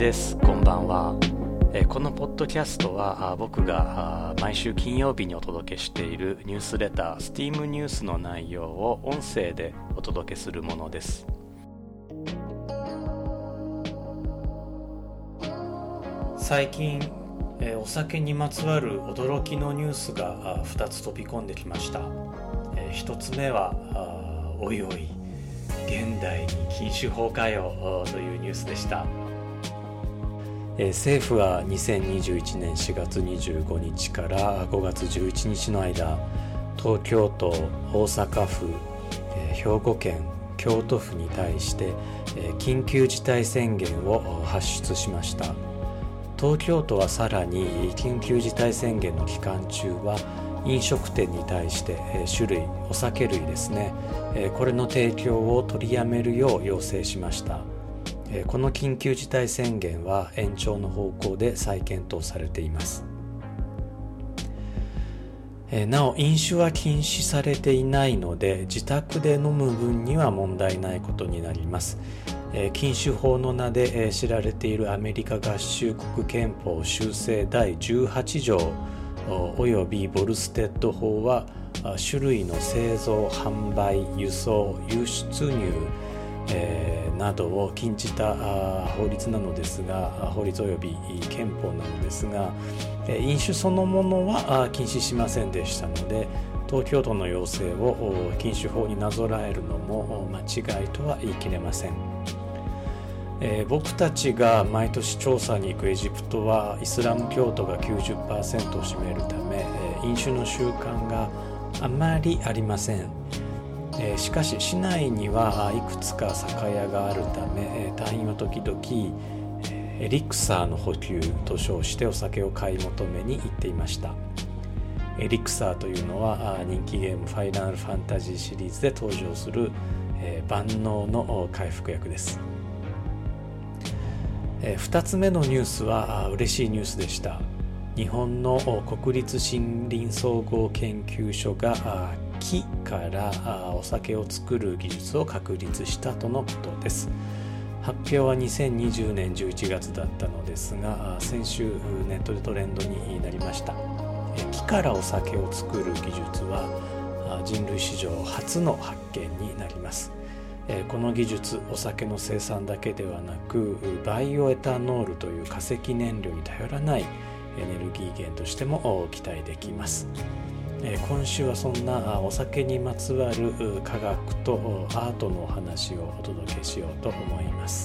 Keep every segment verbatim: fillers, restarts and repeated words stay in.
です。こんばんは。えーこのポッドキャストはあ僕があ毎週金曜日にお届けしているニュースレター Steam ニュースの内容を音声でお届けするものです。最近、えーお酒にまつわる驚きのニュースがあふたつ飛び込んできました。えーひとつめはあおいおい現代に禁酒法かよというニュースでした。えー政府はにせんにじゅういちねんしがつにじゅうごにちからごがつじゅういちにちの間、東京都、大阪府、えー兵庫県、京都府に対して、えー緊急事態宣言を発出しました。東京都はさらに緊急事態宣言の期間中は飲食店に対してえー酒類、お酒類ですね、えーこれの提供を取りやめるよう要請しました。えーこの緊急事態宣言は延長の方向で再検討されています。えーなお飲酒は禁止されていないので自宅で飲む分には問題ないことになります。えー禁酒法の名でえー知られているアメリカ合衆国憲法修正だいじゅうはちじょうおおよびボルステッド法はあ酒類の製造、販売、輸送、輸出入、えーなどを禁じたあ法律なのですがあ法律および憲法なのですが、えー飲酒そのものはあ禁止しませんでしたので、東京都の要請をお禁酒法になぞらえるのもお間違いとは言い切れません。えー僕たちが毎年調査に行くエジプトはイスラム教徒が きゅうじゅっパーセント を占めるため、えー飲酒の習慣があまりありません。えーしかし市内にはいくつか酒屋があるため、えー隊員は時々、えーエリクサーの補給と称してお酒を買い求めに行っていました。エリクサーというのはあ人気ゲームファイナルファンタジーシリーズで登場する、えー万能のお回復薬です。えーふたつめのニュースはあ嬉しいニュースでした。日本のお国立森林総合研究所があ木からあお酒を作る技術を確立したとのことです。発表はにせんにじゅうねんじゅういちがつだったのですが、あ先週ネットでトレンドになりました。え木からお酒を作る技術はあ人類史上初の発見になります。えこの技術、お酒の生産だけではなくバイオエタノールという化石燃料に頼らないエネルギー源としてもお期待できます。え今週はそんなあお酒にまつわるう科学とおアートのお話をお届けしようと思います。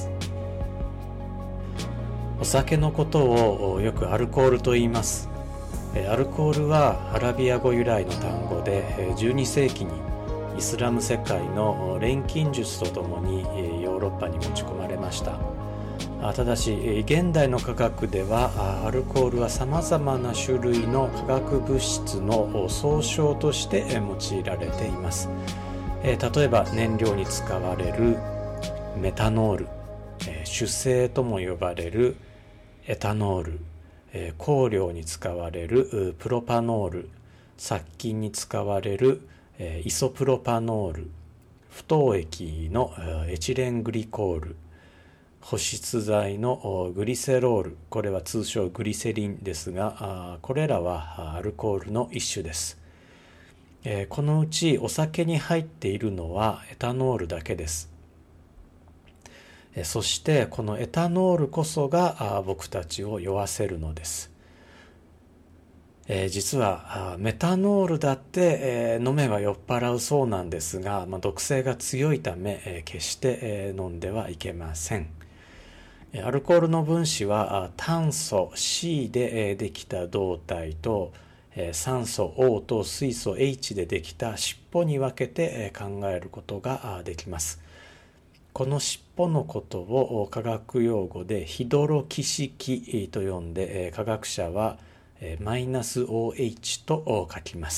お酒のことをおよくアルコールと言います。えアルコールはアラビア語由来の単語でえじゅうにせいきにイスラム世界の錬金術とともにえヨーロッパに持ち込まれました。あただしえ現代の科学ではあアルコールはさまざまな種類の化学物質のお総称としてえ用いられています。え例えば燃料に使われるメタノール、え酒精とも呼ばれるエタノール、え香料に使われるうプロパノール、殺菌に使われるえイソプロパノール、不凍液のえエチレングリコール、保湿剤のグリセロール、これは通称グリセリンですが、あこれらはアルコールの一種です。えこのうちお酒に入っているのはエタノールだけです。えそしてこのエタノールこそがあ僕たちを酔わせるのです。えー実はメタノールだって、えー飲めば酔っ払うそうなんですが、まあ、毒性が強いため、えー決して、えー飲んではいけません。えーアルコールの分子はあ炭素 C で、えーできた導体と、えー酸素 O と水素 H でできた尻尾に分けて、えー考えることがあできます。この尻尾のことを科学用語でヒドロキシ基と呼んで、えー科学者はマイナス オーエイチ と書きます。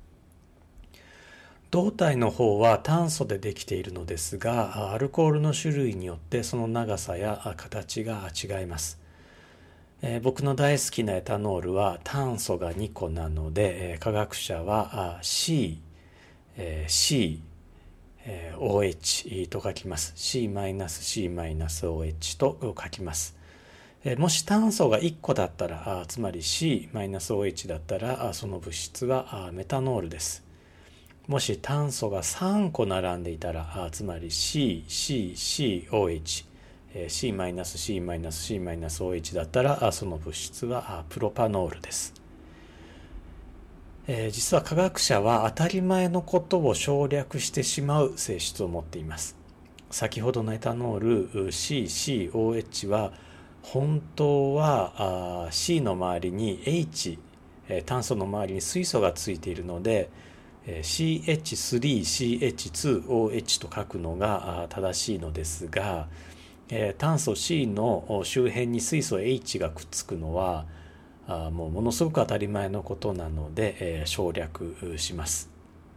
胴体の方は炭素でできているのですが、アルコールの種類によってその長さや形が違います。えー僕の大好きなエタノールは炭素がにこなので、えー科学者は C、えー C、えー オーエイチ と書きます。C-C-オーエイチ と書きます。 もし炭素がいっこだったら、つまり シーマイナスオーエイチ だったら、その物質はメタノールです。もし炭素がさんこ並んでいたら、つまり シー、シー、シー、オーエイチ、シーマイナス、シーマイナス、シーマイナス、オーエイチ だったら、その物質はプロパノールです。実は科学者は当たり前のことを省略してしまう性質を持っています。先ほどのエタノール シー、シー、オーエイチ は本当は C の周りに H、炭素の周りに水素がついているので シーエイチスリー、シーエイチツー、オーエイチ と書くのが正しいのですが、炭素 C の周辺に水素 H がくっつくのはもうものすごく当たり前のことなので省略します。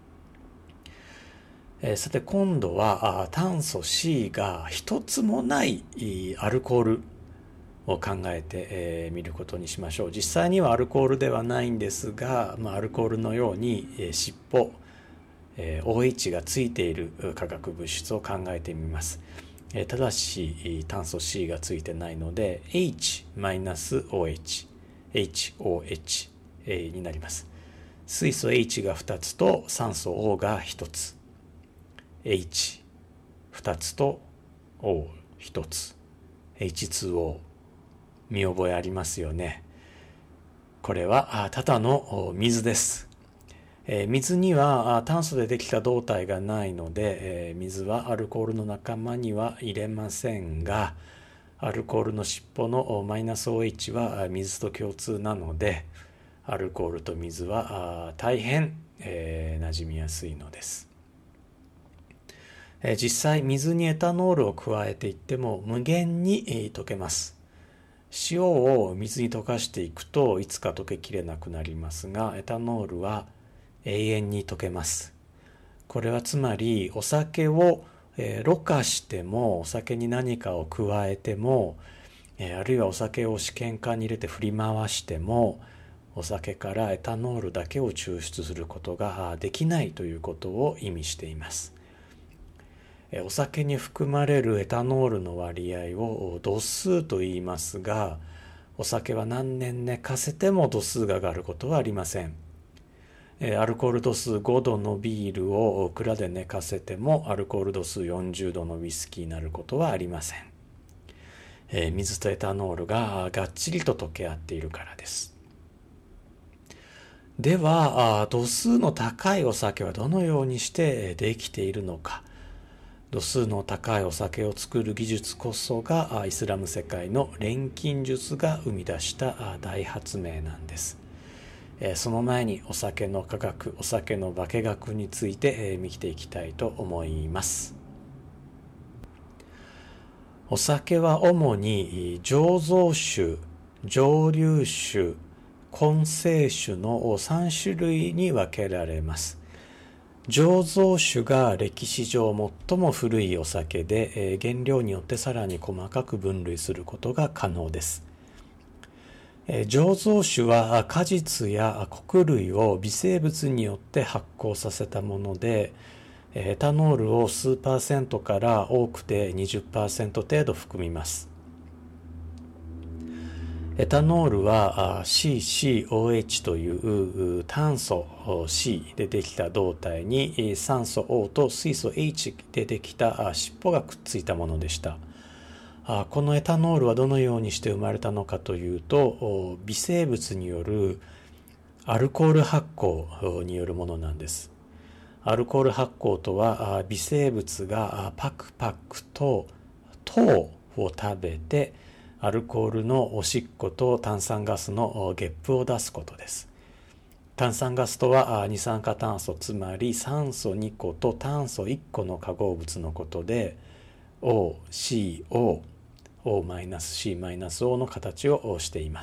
さて今度は炭素 C が一つもないアルコールを考えてみることにしましょう。実際にはアルコールではないんですが、まあ、アルコールのように尻尾 オーエイチ がついている化学物質を考えてみます。ただし炭素 C がついてないので H マイナス オーエイチ、エイチオーエイチ になります。水素 H がふたつと酸素 O がひとつ、 Hふたつと Oひとつ、 エイチツーオー 見覚えありますよね。これはただの水です。水には炭素でできた導体がないので、水はアルコールの仲間には入れませんが、アルコールの尻尾のマイナス オーエイチ は水と共通なので、アルコールと水は大変、えー、馴染みやすいのです。実際水にエタノールを加えていっても無限に溶けます。塩を水に溶かしていくといつか溶けきれなくなりますが、エタノールは永遠に溶けます。これはつまりお酒をろ過しても、お酒に何かを加えても、あるいはお酒を試験管に入れて振り回しても、お酒からエタノールだけを抽出することができないということを意味しています。お酒に含まれるエタノールの割合を度数と言いますが、お酒は何年寝かせても度数が上がることはありません。アルコール度数ごどのビールを蔵で寝かせてもアルコール度数よんじゅうどのウイスキーになることはありません。水とエタノールががっちりと溶け合っているからです。では度数の高いお酒はどのようにしてできているのか。度数の高いお酒を作る技術こそがイスラム世界の錬金術が生み出した大発明なんです。その前にお酒の科学、お酒の化学について見ていきたいと思います。お酒は主に醸造酒、蒸留酒、混成酒のさんしゅるいに分けられます。醸造酒が歴史上最も古いお酒で、原料によってさらに細かく分類することが可能です。醸造酒は果実や穀類を微生物によって発酵させたもので、エタノールを数パーセントから多くて にじゅっパーセント 程度含みます。エタノールは シーシーオーエイチ という炭素 C でできた導体に酸素 O と水素 H でできた尻尾がくっついたものでした。このエタノールはどのようにして生まれたのかというと、微生物によるアルコール発酵によるものなんです。アルコール発酵とは微生物がパクパクと糖を食べてアルコールのおしっこと炭酸ガスのゲップを出すことです。炭酸ガスとは二酸化炭素、つまり酸素にこと炭素いっこの化合物のことで オーシーオー、オーマイナスシーマイナスオー の形をしています。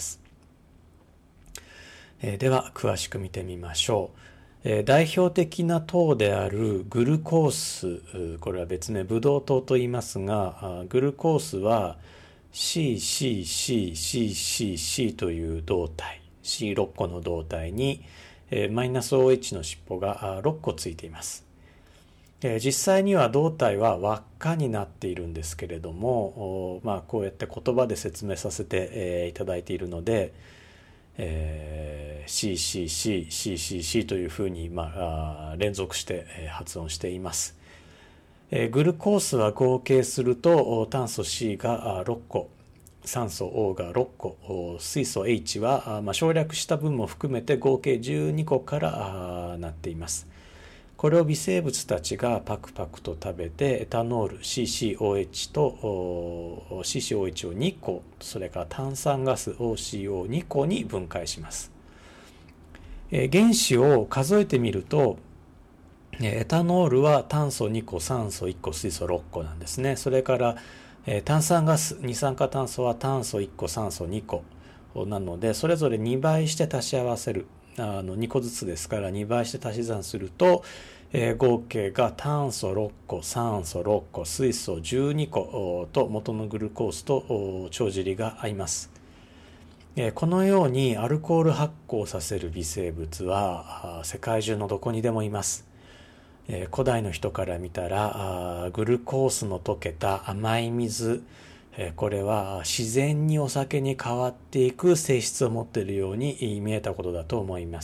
では詳しく見てみましょう。代表的な糖であるグルコース、これは別名ブドウ糖と言いますが、グルコースは シーシーシーシーシーシー という導体、シーろっこの導体にマイナス オーエイチ の尻尾がろっこついています。 えー、実際には胴体は輪っかになっているんですけれども、まあ、こうやって言葉で説明させて、えー、いただいているので、えー、シーシーシー、シーシーシー というふうに、まあ、連続して、えー、発音しています。えー、グルコースは合計すると炭素 C がろっこ、酸素 O がろっこ、水素 H は、まあ、省略した分も含めて合計じゅうにこからなっています。これを微生物たちがパクパクと食べてエタノール シーシーオーエイチ と シーシーオーエイチ をにこ、それから炭酸ガス オーシーオーにこに分解します。え原子を数えてみると、エタノールは炭素にこ、酸素いっこ、水素ろっこなんですね。それから炭酸ガス、二酸化炭素は炭素いっこ、酸素にこなので、それぞれにばいして足し合わせる。あのにこずつですからにばいして足し算すると、えー、合計が炭素ろっこ、酸素ろっこ、水素じゅうにこと元のグルコースと帳尻が合います。えー、このようにアルコール発酵させる微生物は世界中のどこにでもいます。えー、古代の人から見たらグルコースの溶けた甘い水、これは自然にお酒に変わっていく性質を持っているように見えたことだと思います。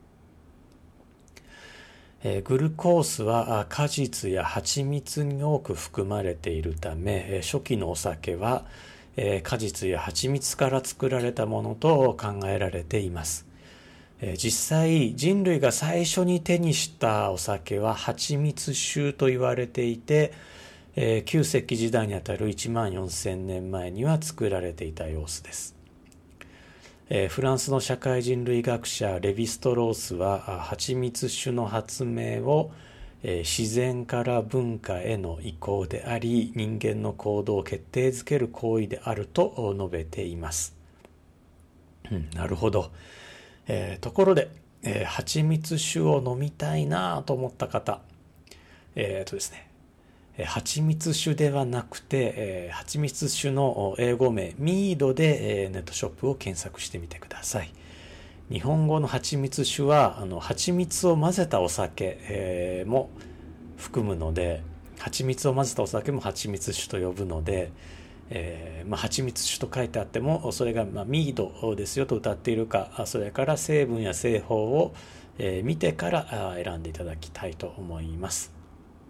グルコースは果実や蜂蜜に多く含まれているため、初期のお酒は果実や蜂蜜から作られたものと考えられています。実際人類が最初に手にしたお酒は蜂蜜酒と言われていて、旧石器時代にあたるいちまんよんせんねんまえには作られていた様子です。フランスの社会人類学者レヴィストロースは蜂蜜酒の発明を自然から文化への移行であり、人間の行動を決定づける行為であると述べています。うん、なるほど。えー、ところで、えー、蜂蜜酒を飲みたいなと思った方、えーとですね蜂蜜酒ではなくて、えー、蜂蜜酒の英語名ミードで、えー、ネットショップを検索してみてください。日本語の蜂蜜酒はあの蜂蜜を混ぜたお酒、えー、も含むので、蜂蜜を混ぜたお酒も蜂蜜酒と呼ぶので、えーまあ、蜂蜜酒と書いてあってもそれが、まあ、ミードですよと謳っているか、それから成分や製法を、えー、見てから選んでいただきたいと思います。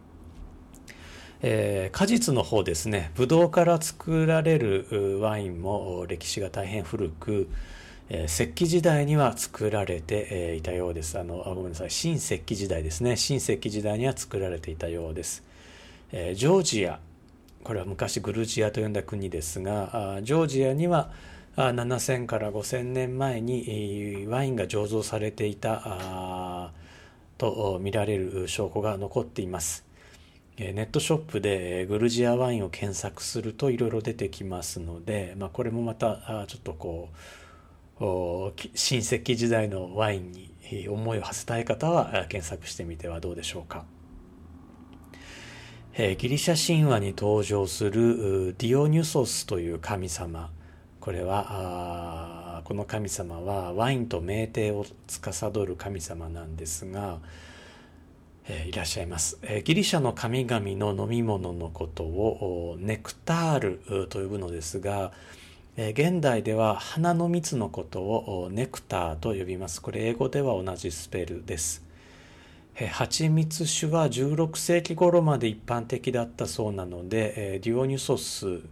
えー、果実の方ですね、ブドウから作られるワインも歴史が大変古く、えー、石器時代には作られていたようです。あのあごめんなさい新石器時代ですね新石器時代には作られていたようです。えー、ジョージア、これは昔グルジアと呼んだ国ですが、ジョージアにはななせんからごせんねんまえにワインが醸造されていたと見られる証拠が残っています。ネットショップでグルジアワインを検索するといろいろ出てきますので、まあ、これもまたちょっとこう新石器時代のワインに思いを馳せたい方は検索してみてはどうでしょうか。ギリシャ神話に登場するディオニュソスという神様、これはこの神様はワインと酩酊を司る神様なんですが、いらっしゃいます。ギリシャの神々の飲み物のことをネクタールと呼ぶのですが、現代では花の蜜のことをネクターと呼びます。これ英語では同じスペルです。蜂蜜酒はじゅうろくせいき頃まで一般的だったそうなので、ディオニュソス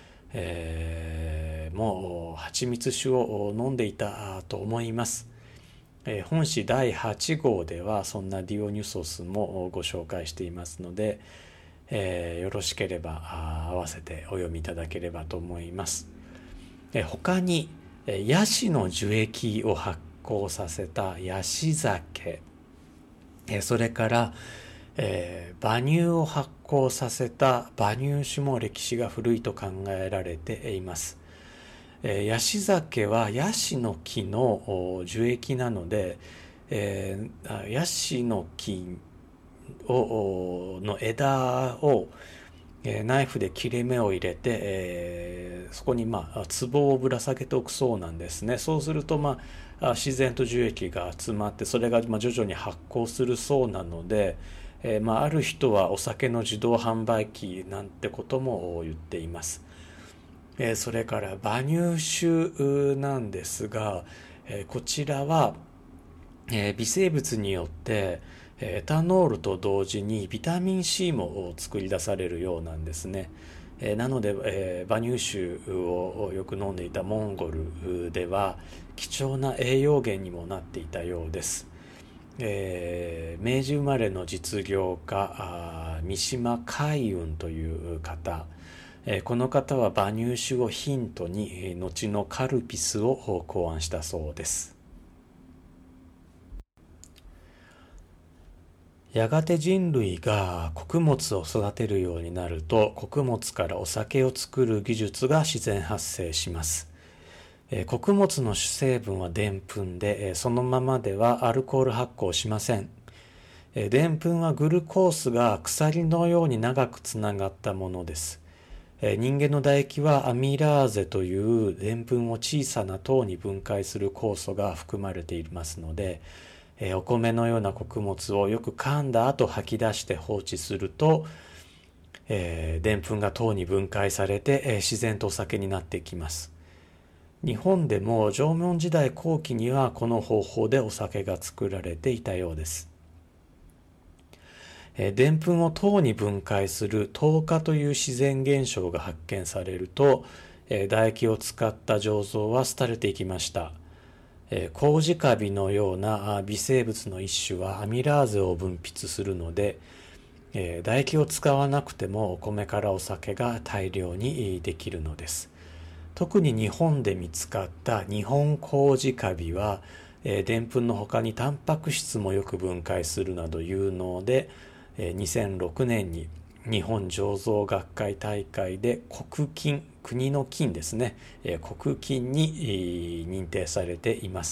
も蜂蜜酒を飲んでいたと思います。本誌だいはちごうではそんなディオニュソスもご紹介していますので、えー、よろしければ合わせてお読みいただければと思います。他にヤシの樹液を発酵させたヤシ酒、それから、えー、馬乳を発酵させた馬乳酒も歴史が古いと考えられています。ヤシ酒はヤシの木の樹液なので、えー、ヤシの木をの枝をナイフで切れ目を入れて、えー、そこにまあ壺をぶら下げておくそうなんですね。そうするとまあ自然と樹液が集まって、それが徐々に発酵するそうなので、 えーまあ、ある人はお酒の自動販売機なんてことも言っています。えーそれから馬乳酒なんですが、えーこちらは、えー微生物によってえーエタノールと同時にビタミン C も作り出されるようなんですね。えーなので、えー馬乳酒をよく飲んでいたモンゴルでは貴重な栄養源にもなっていたようです。えー明治生まれの実業家あー三島海雲という方、えーこの方は馬乳酒をヒントにえー後のカルピスを考案したそうです。やがて人類が穀物を育てるようになると、穀物からお酒を作る技術が自然発生します。えー穀物の主成分はでんぷんで、えーそのままではアルコール発酵しません。えーでんぷんはグルコースが鎖のように長くつながったものです。えー人間の唾液はアミラーゼというでんぷんを小さな糖に分解する酵素が含まれていますので、えーお米のような穀物をよく噛んだ後吐き出して放置すると、えー、でんぷんが糖に分解されて、えー自然とお酒になっていきます。日本でも縄文時代後期にはこの方法でお酒が作られていたようです。でんぷんを糖に分解する糖化という自然現象が発見されると、えー唾液を使った醸造は廃れていきました。えー麹カビのようなあ微生物の一種はアミラーゼを分泌するので、えー唾液を使わなくてもお米からお酒が大量にできるのです。特に日本で見つかった日本麹カビは、えーでんぷんの他にタンパク質もよく分解するなど有能で、えーにせんろくねんに日本醸造学会大会で国金、国の金ですね、えー国金にえー認定されています。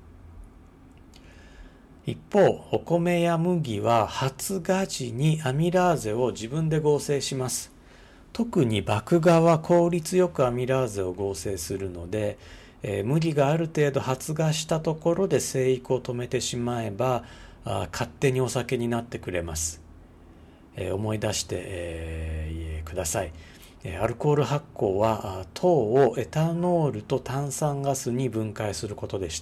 一方、お米や麦は発芽時にアミラーゼを自分で合成します。特に麦芽は効率よくアミラーゼを合成するので、えー麦がある程度発芽したところで生育を止めてしまえば、あ勝手にお酒になってくれます。えー思い出して、えーください。えーアルコール発酵はあ糖をエタノールと炭酸ガスに分解することでした。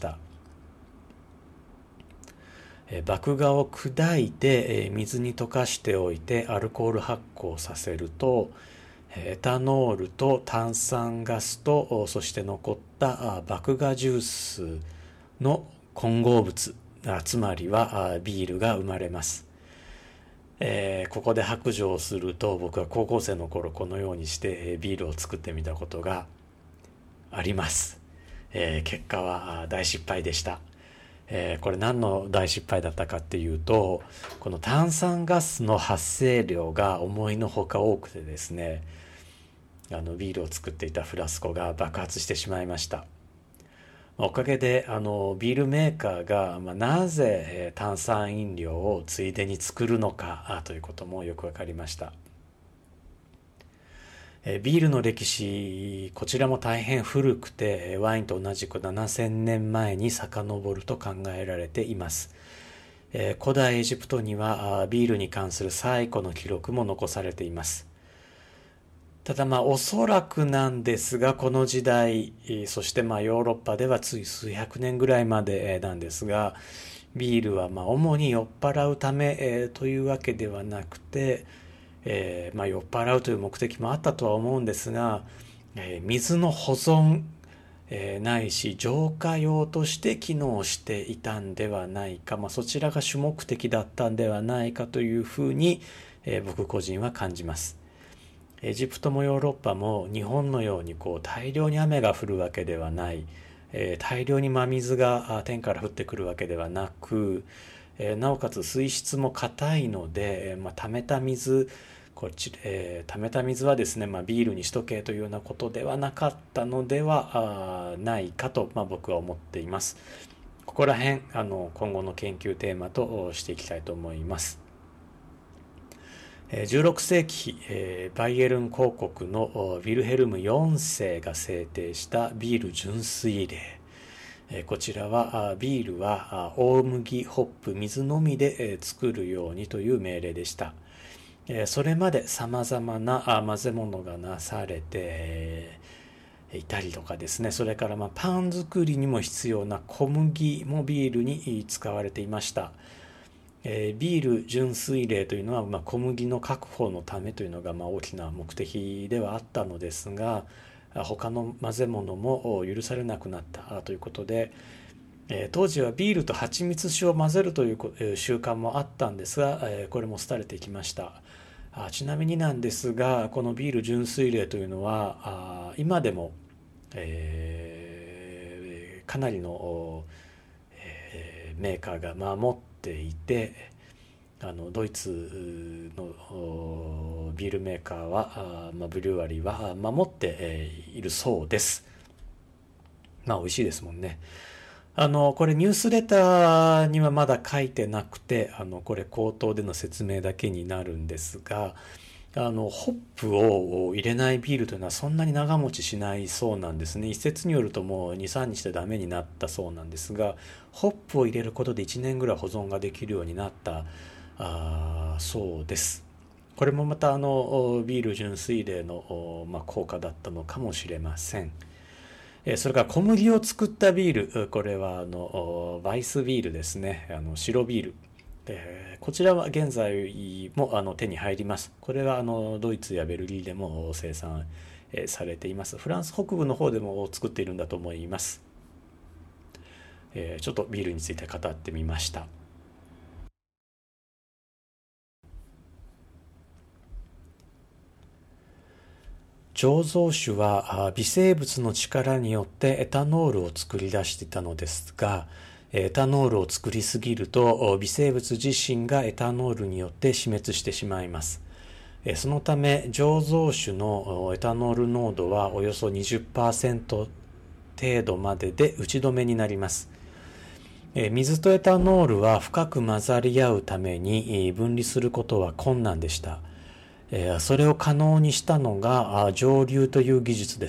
えー麦芽を砕いて、えー水に溶かしておいてアルコール発酵させると、エタノールと炭酸ガスとそして残った麦芽ジュースの混合物、つまりはビールが生まれます。えーここで白状をすると、僕は高校生の頃このようにしてビールを作ってみたことがあります。えー結果は大失敗でした。えーこれ何の大失敗だったかっていうと、この炭酸ガスの発生量が思いのほか多くてですね、あのビールを作っていたフラスコが爆発してしまいました。おかげであのビールメーカーが、まあ、なぜえー炭酸飲料をついでに作るのかあということもよくわかりました。えービールの歴史、こちらも大変古くて、えーワインと同じくななせんねんまえに遡ると考えられています。えー古代エジプトにはあービールに関する最古の記録も残されています。ただまあおそらくなんですが、この時代、そしてまあヨーロッパではつい数百年ぐらいまでなんですが、ビールはまあ主に酔っ払うためというわけではなくて、えーまあ酔っ払うという目的もあったとは思うんですが、えー水の保存、えーないし浄化用として機能していたんではないか、まあ、そちらが主目的だったんではないかというふうに、えー僕個人は感じます。エジプトもヨーロッパも日本のようにこう大量に雨が降るわけではない、えー大量に真水が天から降ってくるわけではなく、えーなおかつ水質も硬いので、えーまあ、溜めた水こっち、えー溜めた水はですね、まあ、ビールにしとけというようなことではなかったのではないかと、まあ、僕は思っています。ここら辺あの今後の研究テーマとしていきたいと思います。じゅうろくせいき、バイエルン公国のヴィルヘルムよんせいが制定したビール純粋令。 こちらはビールは大麦、ホップ、水のみで作るようにという命令でした。それまで様々な混ぜ物がなされていたりとかですね、それからまあパン作りにも必要な小麦もビールに使われていました。ビール純粋令というのはまあ小麦の確保のためというのがまあ大きな目的ではあったのですが、他の混ぜ物も許されなくなったということで、当時はビールと蜂蜜酒を混ぜるという習慣もあったんですが、これも廃れてきました。ちなみになんですが、このビール純粋令というのは今でも、えー、かなりの、えー、メーカーが守っていて、あのドイツのビールメーカーは、まあ、ブリュワリーは守っているそうです。まあ美味しいですもんね。あのこれニュースレターにはまだ書いてなくて、あのこれ口頭での説明だけになるんですが、あのホップを入れないビールというのはそんなに長持ちしないそうなんですね。一説によるともうに、さんにちでダメになったそうなんですが、ホップを入れることでいちねんぐらい保存ができるようになったあそうです。これもまたあのビール純粋令の、まあ、効果だったのかもしれません。それから小麦を作ったビール、これはあのバイスビールですね、あの白ビール。こちらは現在もあの手に入ります。これはあのドイツやベルギーでも生産されています。フランス北部の方でも作っているんだと思います。ちょっとビールについて語ってみました。醸造酒は微生物の力によってエタノールを作り出していたのですが、エタノールを作りすぎると微生物自身がエタノールによって死滅してしまいます。そのため醸造酒のエタノール濃度はおよそ にじゅっパーセント 程度までで打ち止めになります。水とエタノールは深く混ざり合うために分離することは困難でした。それを可能にしたのが蒸留という技術です。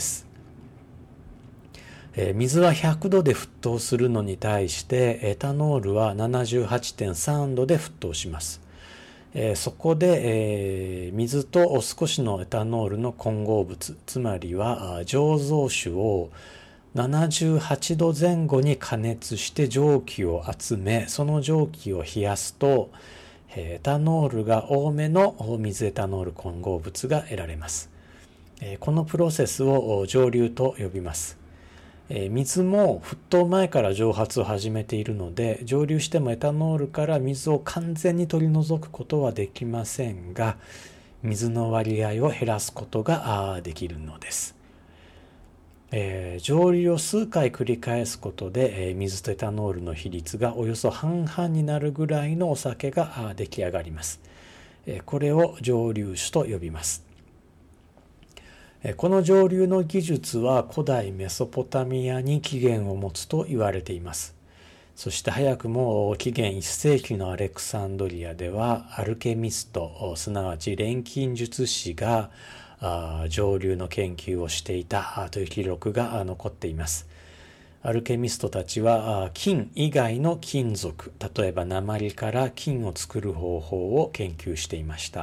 水はひゃくどで沸騰するのに対してエタノールは ななじゅうはちてんさんどで沸騰します。そこで水と少しのエタノールの混合物、つまりは醸造酒をななじゅうはちどぜん後に加熱して蒸気を集め、その蒸気を冷やすとエタノールが多めの水エタノール混合物が得られます。このプロセスを蒸留と呼びます。水も沸騰前から蒸発を始めているので、蒸留してもエタノールから水を完全に取り除くことはできませんが、水の割合を減らすことができるのです。えー、蒸留を数回繰り返すことで、えー、水とエタノールの比率がおよそ半々になるぐらいのお酒が出来上がります。えー、これを蒸留酒と呼びます。えー、この蒸留の技術は古代メソポタミアに起源を持つと言われています。そして早くも紀元いっせいきのアレクサンドリアではアルケミスト、すなわち錬金術師が蒸留の研究をしていたという記録が残っています。アルケミストたちは金以外の金属、例えば鉛から金を作る方法を研究していました。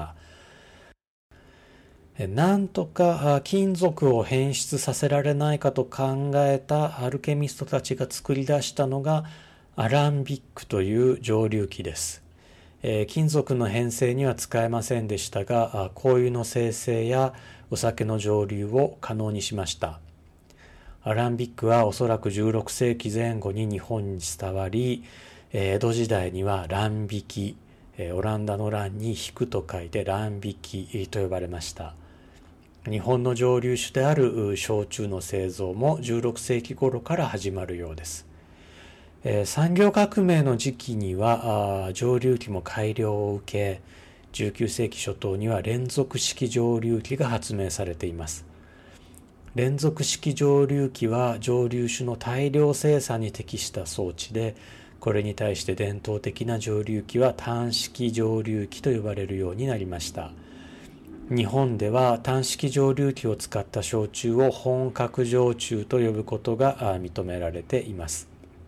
なんとか金属を変質させられないかと考えたアルケミストたちが作り出したのがアランビックという蒸留器です。金属の変性には使えませんでしたが、香油の生成やお酒の蒸留を可能にしました。アランビックはおそらくじゅうろくせいきぜん後に日本に伝わり、江戸時代には乱引き、オランダの乱に引くと書いて乱引きと呼ばれました。日本の蒸留酒である焼酎の製造もじゅうろくせいき頃から始まるようです。産業革命の時期には蒸留機も改良を受け、じゅうきゅうせいき初頭には連続式蒸留機が発明されています。連続式蒸留機は蒸留酒の大量生産に適した装置で、これに対して伝統的な蒸留機は単式蒸留機と呼ばれるようになりました。日本では単式蒸留機を使った焼酎を本格焼酎と呼ぶことが認められています。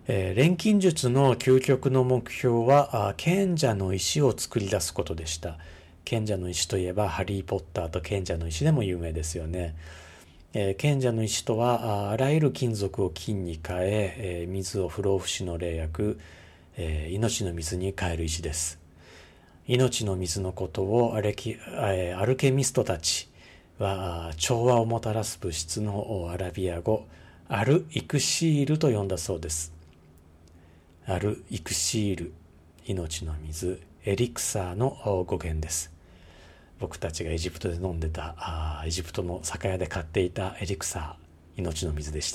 えー、錬金術の究極の目標は賢者の石を作り出すことでした。賢者の石といえばハリー・ポッターと賢者の石でも有名ですよね。えー、賢者の石とは あ, あらゆる金属を金に変ええー、水を不老不死の霊薬、えー、命の水に変える石です。命の水のことをアレキ、えー、アルケミストたちは調和をもたらす物質のアラビア語アル・イクシールと呼んだそうです。アル・イクシール、命の水、エリクサーの語源です。僕たちがエジプトで飲んでたあエジプトの酒屋で買っていたエリクサー、命の水でした。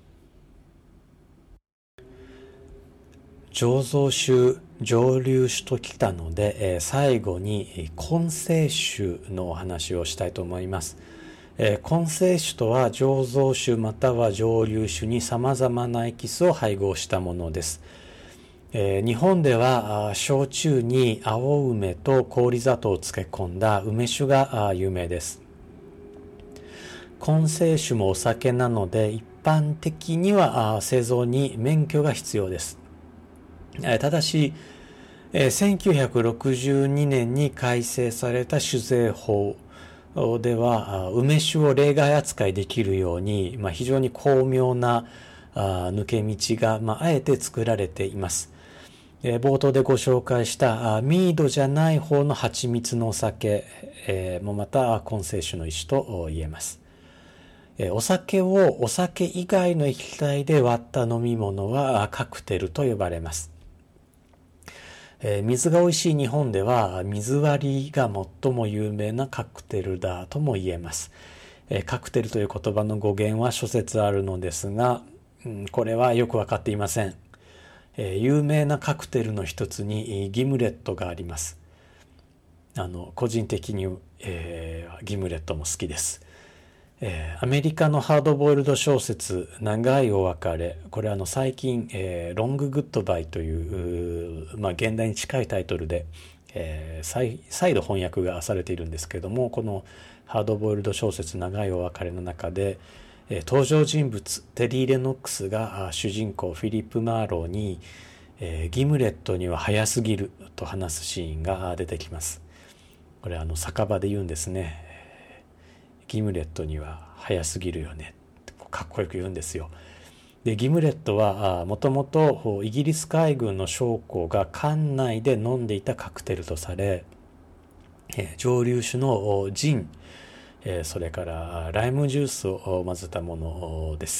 醸造酒、蒸留酒ときたので、えー、最後に混成酒のお話をしたいと思います。えー、混成酒とは醸造酒または蒸留酒にさまざまなエキスを配合したものです。えー、日本では焼酎に青梅と氷砂糖を漬け込んだ梅酒が有名です。混成酒もお酒なので一般的には製造に免許が必要です。ただし、せんきゅうひゃくろくじゅうにねんに改正された酒税法では、梅酒を例外扱いできるように、まあ、非常に巧妙な抜け道が、まあ、あえて作られています。冒頭でご紹介したミードじゃない方の蜂蜜のお酒もまた混成酒の一種と言えます。お酒をお酒以外の液体で割った飲み物はカクテルと呼ばれます。えー、水が美味しい日本では水割りが最も有名なカクテルだとも言えます。えー、カクテルという言葉の語源は諸説あるのですが、うん、これはよくわかっていません。えー、有名なカクテルの一つにギムレットがあります。あの個人的に、えー、ギムレットも好きです。えー、アメリカのハードボイルド小説長いお別れ、これはあの最近、えー、ロンググッドバイという、まあ、現代に近いタイトルで、えー、再, 再度翻訳がされているんですけども、このハードボイルド小説長いお別れの中で、えー、登場人物テリー・レノックスが主人公フィリップ・マーローに、えー、ギムレットには早すぎると話すシーンが出てきます。これあの酒場で言うんですね。ギムレットには早すぎるよね、かっこよく言うんですよ。でギムレットはもともとイギリス海軍の将校が艦内で飲んでいたカクテルとされ、え蒸留酒のジン、えそれからライムジュースを混ぜたものです。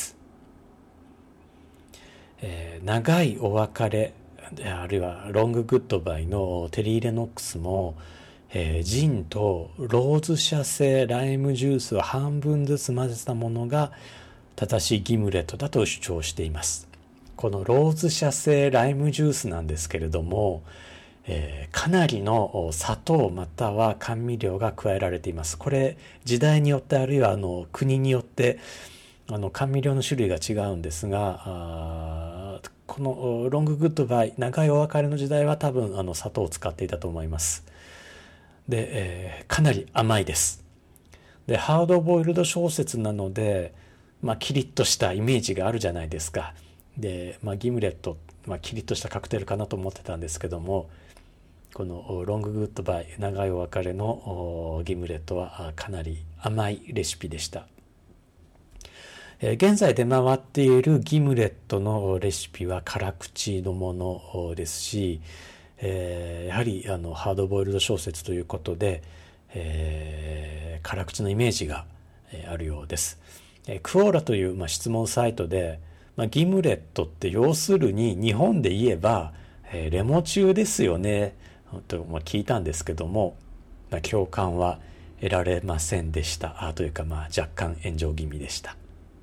え長いお別れあるいはロンググッドバイのテリー・レノックスもえー、ジンとローズ社製ライムジュースを半分ずつ混ぜたものが正しいギムレットだと主張しています。このローズ社製ライムジュースなんですけれども、えー、かなりの砂糖または甘味料が加えられています。これ時代によってあるいはあの国によってあの甘味料の種類が違うんですが、あこのロンググッドバイ長いお別れの時代は多分あの砂糖を使っていたと思います。で、えー、かなり甘いです。で、ハードボイルド小説なので、まあ、キリッとしたイメージがあるじゃないですか。で、まあ、ギムレット、まあ、キリッとしたカクテルかなと思ってたんですけども、このロンググッドバイ、長いお別れのギムレットはかなり甘いレシピでした。えー、現在出回っているギムレットのレシピは辛口のものですし、えー、やはりあのハードボイルド小説ということで、えー、辛口のイメージが、えー、あるようです。えー、クオーラという、まあ、質問サイトで、まあ、ギムレットって要するに日本で言えば、えー、レモチューですよねと、まあ、聞いたんですけども、まあ、共感は得られませんでした。あというか、まあ、若干炎上気味でした。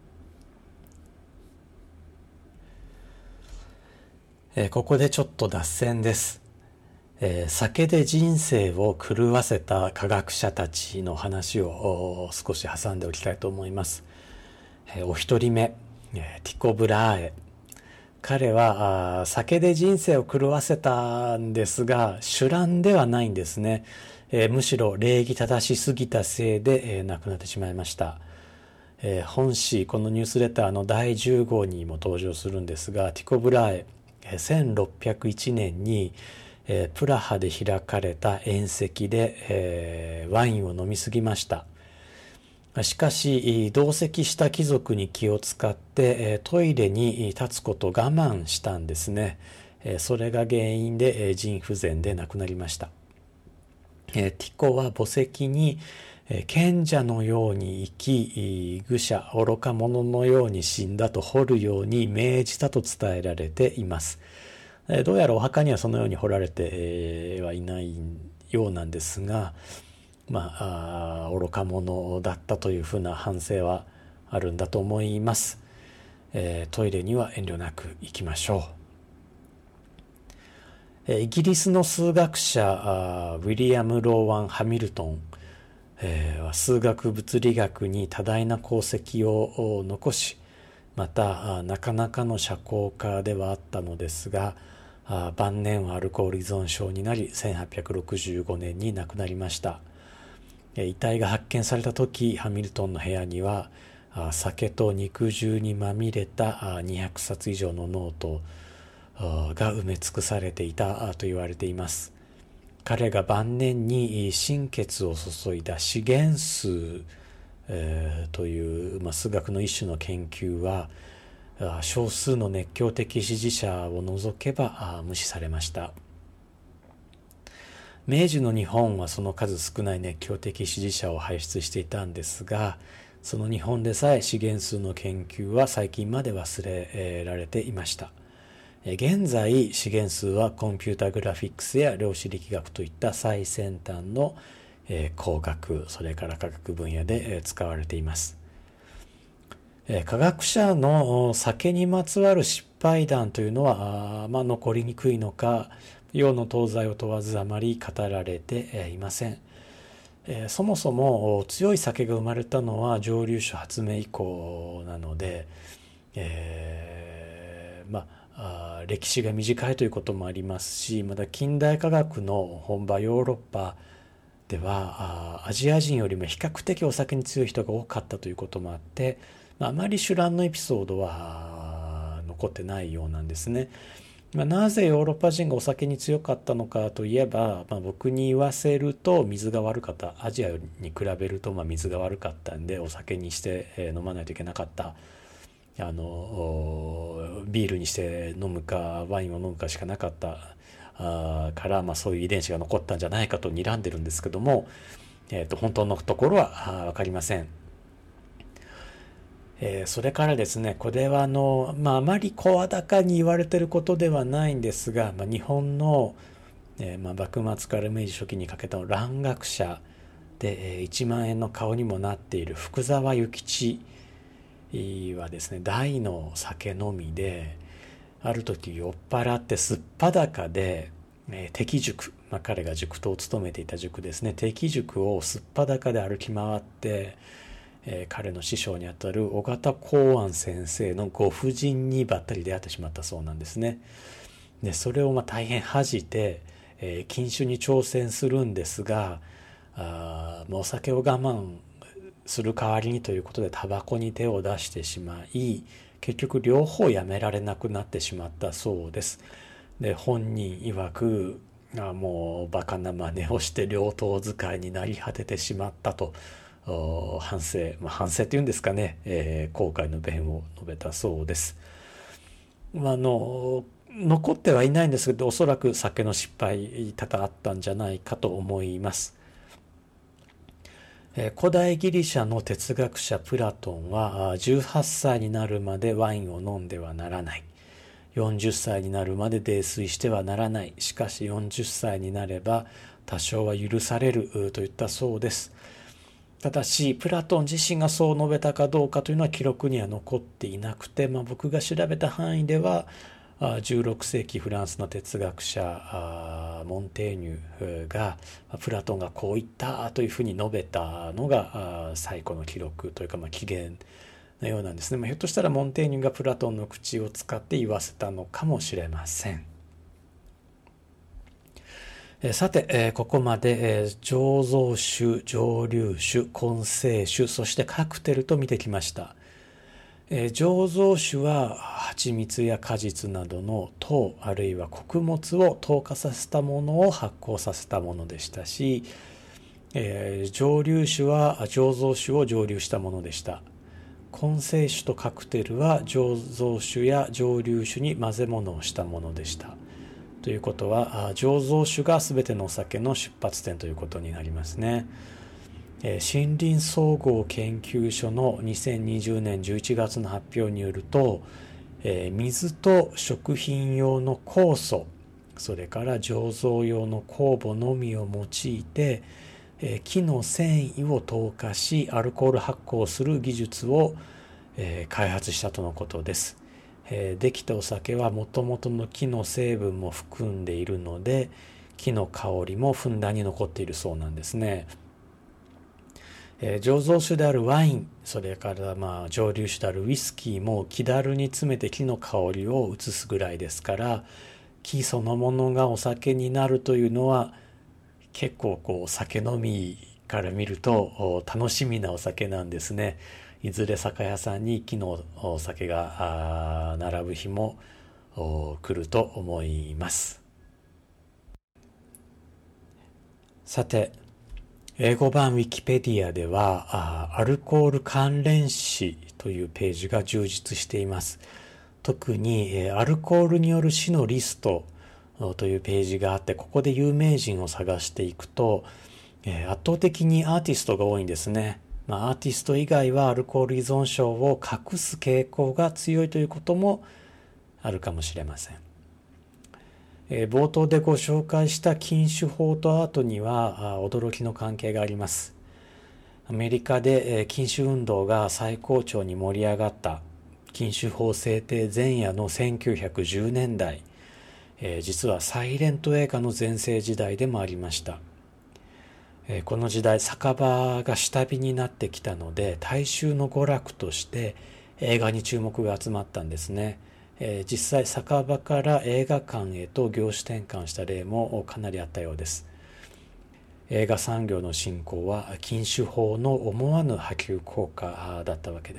えー、ここでちょっと脱線です。えー、酒で人生を狂わせた科学者たちの話を少し挟んでおきたいと思います。えー、お一人目、えー、ティコ・ブラーエ。彼はあ酒で人生を狂わせたんですが、酒乱ではないんですね。えー、むしろ礼儀正しすぎたせいで、えー、亡くなってしまいました。 えー、本誌このニュースレターのだいじゅう号にも登場するんですが、ティコ・ブラーエせんろっぴゃくいちねんに、えー、プラハで開かれた宴席で、えー、ワインを飲みすぎました。しかし同席した貴族に気を使ってトイレに立つことを我慢したんですね。それが原因で腎不全で亡くなりました。ティコは墓石に賢者のように生き、愚者愚か者のように死んだと彫るように命じたと伝えられています。どうやらお墓にはそのように彫られてはいないようなんですが、まあ、あ愚か者だったというふうな反省はあるんだと思います。えー、トイレには遠慮なく行きましょう。えー、イギリスの数学者ウィリアム・ローワン・ハミルトン、えー、数学物理学に多大な功績を残し、またなかなかの社交家ではあったのですが、晩年はアルコール依存症になりせんはっぴゃくろくじゅうごねんに亡くなりました。遺体が発見された時、ハミルトンの部屋には酒と肉汁にまみれたにひゃくさつ以上のノートが埋め尽くされていたと言われています。彼が晩年に心血を注いだ資源数、えー、という、まあ、数学の一種の研究は少数の熱狂的支持者を除けば無視されました。明治の日本はその数少ない熱狂的支持者を輩出していたんですが、その日本でさえ資源数の研究は最近まで忘れられていました。現在資源数はコンピュータグラフィックスや量子力学といった最先端の工学、それから科学分野で使われています。科学者の酒にまつわる失敗談というのは、まあ、残りにくいのか、洋の東西を問わずあまり語られていません。そもそも強い酒が生まれたのは蒸留酒発明以降なので、えー、まあ歴史が短いということもありますし、また近代科学の本場ヨーロッパではアジア人よりも比較的お酒に強い人が多かったということもあって、あまり酒乱のエピソードは残ってないようなんですね。まあ、なぜヨーロッパ人がお酒に強かったのかといえば、まあ、僕に言わせると水が悪かった。アジアに比べるとまあ水が悪かったんで、お酒にして飲まないといけなかった。あのビールにして飲むかワインを飲むかしかなかったあから、まあ、そういう遺伝子が残ったんじゃないかと睨んでるんですけども、えーと、本当のところは分かりません。えー、それからですね、これはあの、まあ、あまり声高に言われていることではないんですが、まあ、日本の、えーまあ、幕末から明治初期にかけての蘭学者で、えー、いちまん円の顔にもなっている福沢諭吉はですね、大の酒飲みで、ある時酔っ払ってすっぱだかで、えー、敵塾、まあ、彼が塾頭を務めていた塾ですね、敵塾をすっぱだかで歩き回って、えー、彼の師匠にあたる緒方公安先生のご婦人にばったり出会ってしまったそうなんですね。でそれをまあ大変恥じて、えー、禁酒に挑戦するんですが、あお酒を我慢する代わりにということでタバコに手を出してしまい、結局両方やめられなくなってしまったそうです。で本人曰く、あもうバカな真似をして両党使いになり果ててしまったと反省、まあ、反省というんですかね、えー、後悔の弁を述べたそうです。まあ、あの残ってはいないんですけど、おそらく酒の失敗多々あったんじゃないかと思います。えー、古代ギリシャの哲学者プラトンはじゅうはっさいになるまでワインを飲んではならない、よんじゅっさいになるまで泥酔してはならない、しかしよんじゅっさいになれば多少は許されると言ったそうです。ただしプラトン自身がそう述べたかどうかというのは記録には残っていなくて、まあ、僕が調べた範囲ではじゅうろくせいきフランスの哲学者モンテーニュがプラトンがこう言ったというふうに述べたのが最古の記録というか、まあ起源のようなんですね。まあ、ひょっとしたらモンテーニュがプラトンの口を使って言わせたのかもしれません。 さて、ここまで醸造酒、蒸留酒、混成酒、そしてカクテルと見てきました。醸造酒は蜂蜜や果実などの糖あるいは穀物を糖化させたものを発酵させたものでしたし、蒸留酒は醸造酒を蒸留したものでした。混成酒とカクテルは醸造酒や蒸留酒に混ぜ物をしたものでした。ということは醸造酒がすべてのお酒の出発点ということになりますね。森林総合研究所のにせんにじゅうねんじゅういちがつの発表によると、水と食品用の酵素、それから醸造用の酵母のみを用いて木の繊維を糖化しアルコール発酵する技術を開発したとのことです。できたお酒はもともとの木の成分も含んでいるので木の香りもふんだんに残っているそうなんですね。醸造酒であるワイン、それからまあ蒸留酒であるウイスキーも木だるに詰めて木の香りを移すぐらいですから、木そのものがお酒になるというのは結構こう酒飲みから見ると楽しみなお酒なんですね。いずれ酒屋さんに木のお酒が並ぶ日も来ると思います。さて、英語版ウィキペディアではアルコール関連史というページが充実しています。特にアルコールによる死のリストというページがあって、ここで有名人を探していくと圧倒的にアーティストが多いんですね。まあ、アーティスト以外はアルコール依存症を隠す傾向が強いということもあるかもしれません。えー、冒頭でご紹介した禁酒法とアートには驚きの関係があります。アメリカで、えー、禁酒運動が最高潮に盛り上がった禁酒法制定前夜のせんきゅうひゃくじゅうねんだい、えー、実はサイレント映画の全盛時代でもありました。この時代酒場が下火になってきたので大衆の娯楽として映画に注目が集まったんですね。実際酒場から映画館へと業種転換した例もかなりあったようです。映画産業の振興は禁酒法の思わぬ波及効果だったわけです。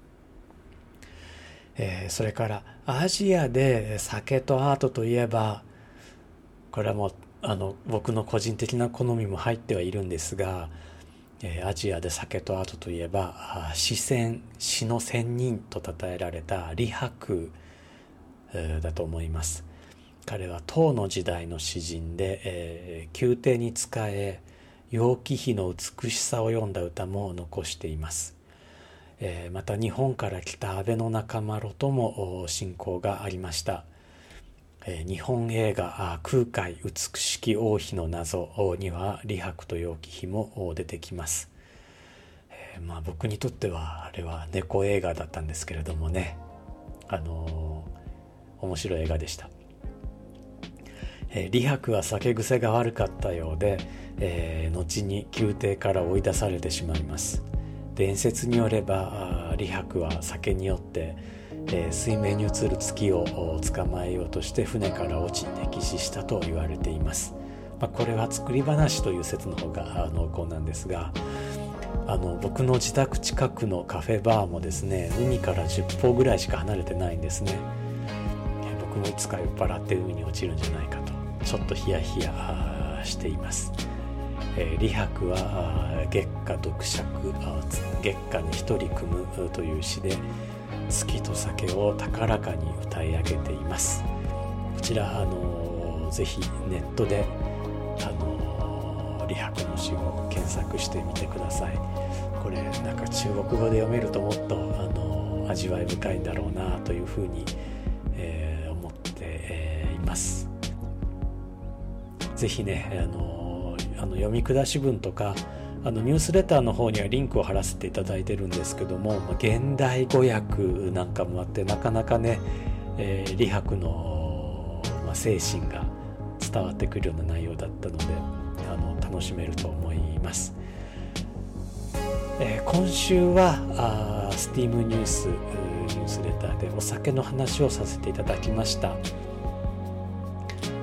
それからアジアで酒とアートといえば、これはもうあの僕の個人的な好みも入ってはいるんですが、えー、アジアで酒とアートといえば詩仙、詩の仙人と称えられた李白、えー、だと思います。彼は唐の時代の詩人で、えー、宮廷に仕え楊貴妃の美しさを詠んだ歌も残しています。えー、また日本から来た安倍の仲間ろとも親交がありました。日本映画空海美しき王妃の謎には李白と楊貴妃も出てきます。えー、まあ僕にとってはあれは猫映画だったんですけれどもね、あのー、面白い映画でした。えー、李白は酒癖が悪かったようで、えー、後に宮廷から追い出されてしまいます。伝説によれば李白は酒に酔ってえー、水面に映る月を捕まえようとして船から落ち溺死したと言われています。まあ、これは作り話という説の方が濃厚なんですが、あの僕の自宅近くのカフェバーもですね、海からじゅっぽうぐらいしか離れてないんですね。えー、僕もいつか酔っ払って海に落ちるんじゃないかとちょっとヒヤヒヤしています。えー、李白は月下読釈、月下に一人組むという詩で月と酒を高らかに歌い上げています。こちらあのぜひネットであの李白の詩を検索してみてください。これなんか中国語で読めるともっとあの味わい深いんだろうなというふうに、えー、思って、えー、います。ぜひねあのあの読み下し文とかあのニュースレターの方にはリンクを貼らせていただいてるんですけども、現代語訳なんかもあってなかなかね、えー、李白の、まあ、精神が伝わってくるような内容だったのであの楽しめると思います。えー、今週はあースティームニュースニュースレターでお酒の話をさせていただきました。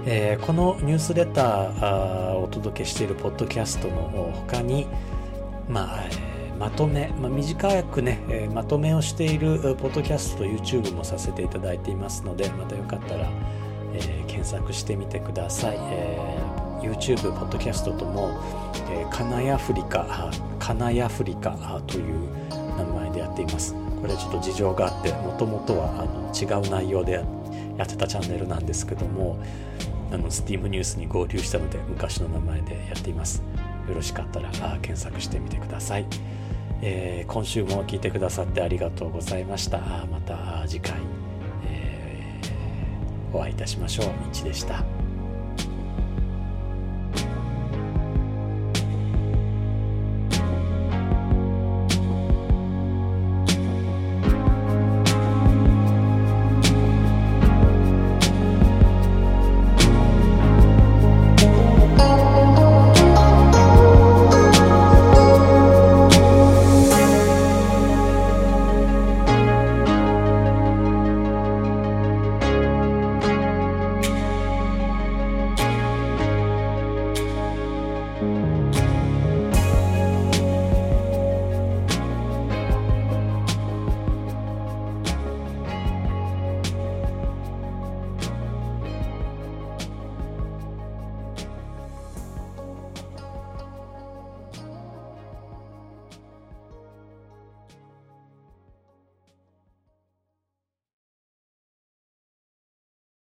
えー、このニュースレターをお届けしているポッドキャストの他に、まあえー、まとめ、まあ、短くね、えー、まとめをしているポッドキャストと YouTube もさせていただいていますので、またよかったら、えー、検索してみてください。えー、YouTube、ポッドキャストとも、えー、カナヤフリカ、カナヤフリカという名前でやっています。これちょっと事情があって、もともとはあの違う内容でやってたチャンネルなんですけども、あの Steam ニュースに合流したので昔の名前でやっています。よろしかったら検索してみてください。えー、今週も聞いてくださってありがとうございました。また次回、えー、お会いいたしましょう。いちでした。